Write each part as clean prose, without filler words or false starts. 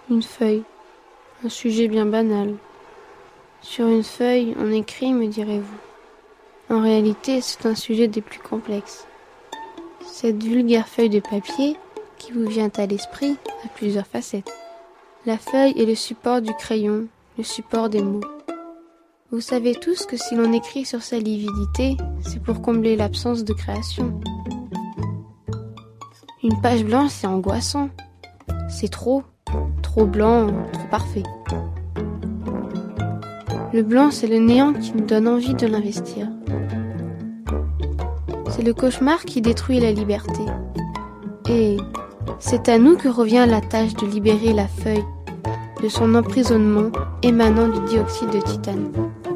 Une feuille, un sujet bien banal. Sur une feuille, on écrit, me direz-vous. En réalité, c'est un sujet des plus complexes. Cette vulgaire feuille de papier qui vous vient à l'esprit a plusieurs facettes. La feuille est le support du crayon, le support des mots. Vous savez tous que si l'on écrit sur sa lividité, c'est pour combler l'absence de création. Une page blanche, c'est angoissant. C'est trop blanc, trop parfait. Le blanc, c'est le néant qui nous donne envie de l'investir. C'est le cauchemar qui détruit la liberté. Et c'est à nous que revient la tâche de libérer la feuille de son emprisonnement émanant du dioxyde de titane.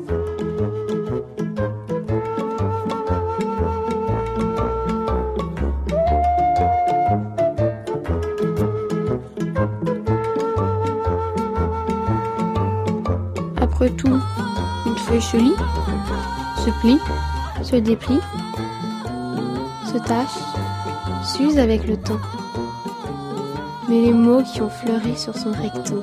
Après tout, une feuille se lit, se plie, se déplie, se tache, s'use avec le temps. Mais les mots qui ont fleuri sur son recto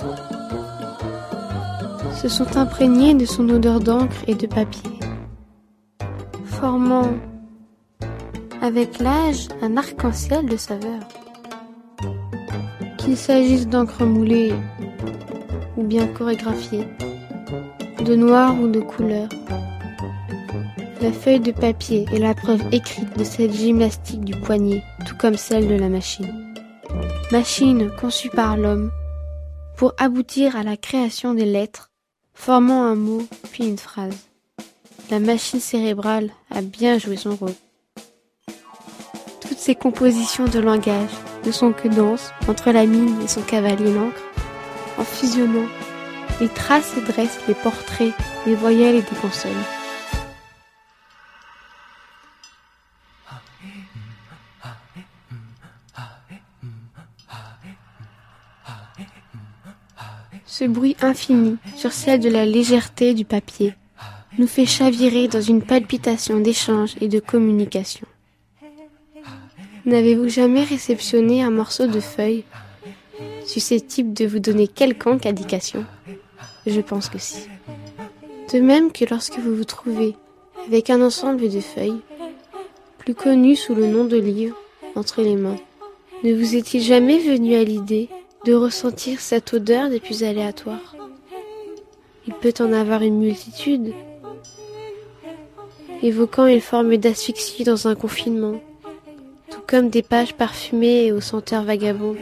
se sont imprégnés de son odeur d'encre et de papier, formant avec l'âge un arc-en-ciel de saveurs. Qu'il s'agisse d'encre moulée ou bien chorégraphiée, de noir ou de couleur. La feuille de papier est la preuve écrite de cette gymnastique du poignet, tout comme celle de la machine. Machine conçue par l'homme pour aboutir à la création des lettres, formant un mot puis une phrase. La machine cérébrale a bien joué son rôle. Toutes ces compositions de langage ne sont que danse entre la mine et son cavalier l'encre, en fusionnant. Il trace et dresse les portraits, des voyelles et des consonnes. Ce bruit infini sur celle de la légèreté du papier nous fait chavirer dans une palpitation d'échange et de communication. N'avez-vous jamais réceptionné un morceau de feuille susceptible de vous donner quelconque indication ? Je pense que si. De même que lorsque vous vous trouvez avec un ensemble de feuilles, plus connu sous le nom de livre, entre les mains, ne vous est-il jamais venu à l'idée de ressentir cette odeur des plus aléatoires ? Il peut en avoir une multitude, évoquant une forme d'asphyxie dans un confinement, tout comme des pages parfumées et aux senteurs vagabondes.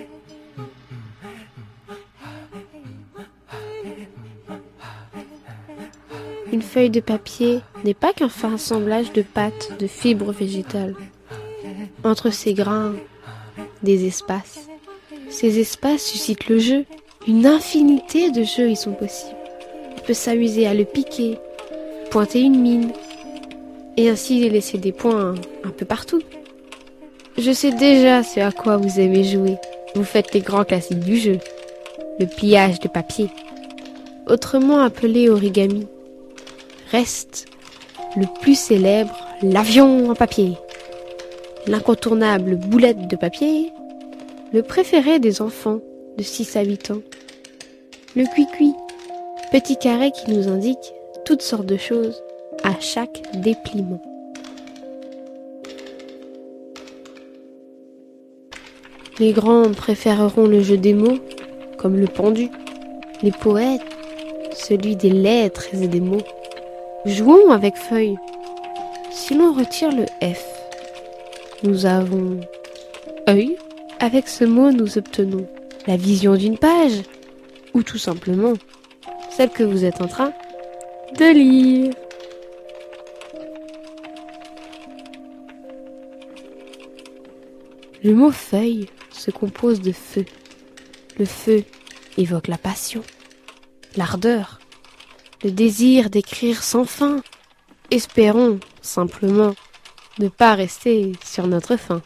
Une feuille de papier n'est pas qu'un fin assemblage de pâtes, de fibres végétales. Entre ces grains, des espaces. Ces espaces suscitent le jeu. Une infinité de jeux y sont possibles. On peut s'amuser à le piquer, pointer une mine, et ainsi laisser des points un peu partout. Je sais déjà ce à quoi vous aimez jouer. Vous faites les grands classiques du jeu. Le pliage de papier, autrement appelé origami. Reste le plus célèbre, l'avion en papier, l'incontournable boulette de papier, le préféré des enfants de 6 à 8 ans, le cuicui, petit carré qui nous indique toutes sortes de choses à chaque dépliement. Les grands préféreront le jeu des mots, comme le pendu, les poètes, celui des lettres et des mots. Jouons avec feuille. Si l'on retire le F, nous avons œil. Avec ce mot, nous obtenons la vision d'une page, ou tout simplement celle que vous êtes en train de lire. Le mot feuille se compose de feu. Le feu évoque la passion, l'ardeur, le désir d'écrire sans fin. Espérons simplement ne pas rester sur notre faim.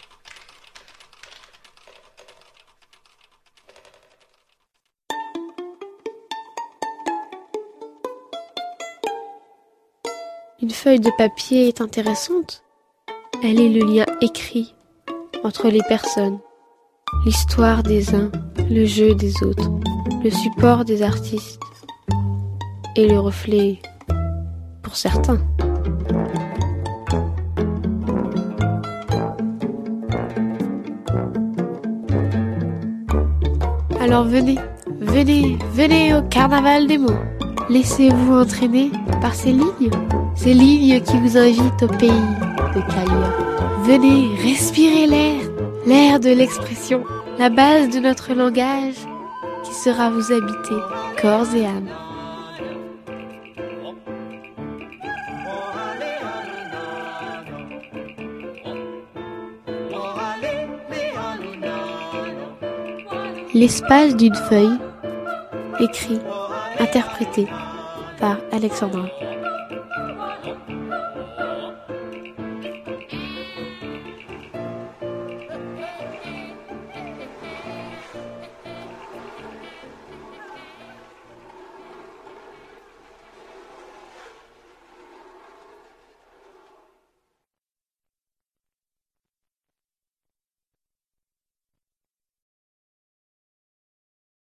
Une feuille de papier est intéressante. Elle est le lien écrit entre les personnes, l'histoire des uns, le jeu des autres, le support des artistes et le reflet pour certains. Alors venez, venez, venez au carnaval des mots. Laissez-vous entraîner par ces lignes qui vous invitent au pays de Calliope. Venez respirer l'air de l'expression, la base de notre langage qui sera vous habiter corps et âme. L'espace d'une feuille, écrit, interprété par Alexandra.